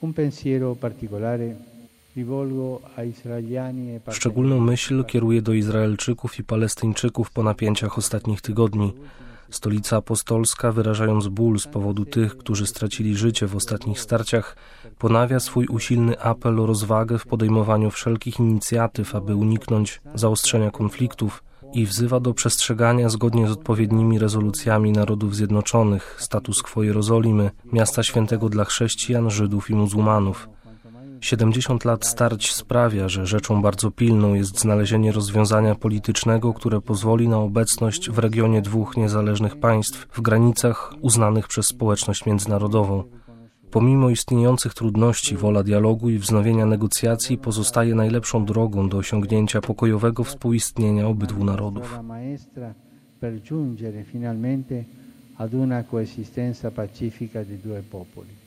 Un pensiero particolare rivolgo a israeliani e Szczególną myśl kieruję do Izraelczyków i Palestyńczyków po napięciach ostatnich tygodni. Stolica Apostolska, wyrażając ból z powodu tych, którzy stracili życie w ostatnich starciach, ponawia swój usilny apel o rozwagę w podejmowaniu wszelkich inicjatyw, aby uniknąć zaostrzenia konfliktów i wzywa do przestrzegania zgodnie z odpowiednimi rezolucjami Narodów Zjednoczonych status quo Jerozolimy, miasta świętego dla chrześcijan, Żydów i muzułmanów. 70 lat starć sprawia, że rzeczą bardzo pilną jest znalezienie rozwiązania politycznego, które pozwoli na obecność w regionie dwóch niezależnych państw w granicach uznanych przez społeczność międzynarodową. Pomimo istniejących trudności, wola dialogu i wznowienia negocjacji pozostaje najlepszą drogą do osiągnięcia pokojowego współistnienia obydwu narodów. Per giungere finalmente ad una coesistenza pacifica di due popoli.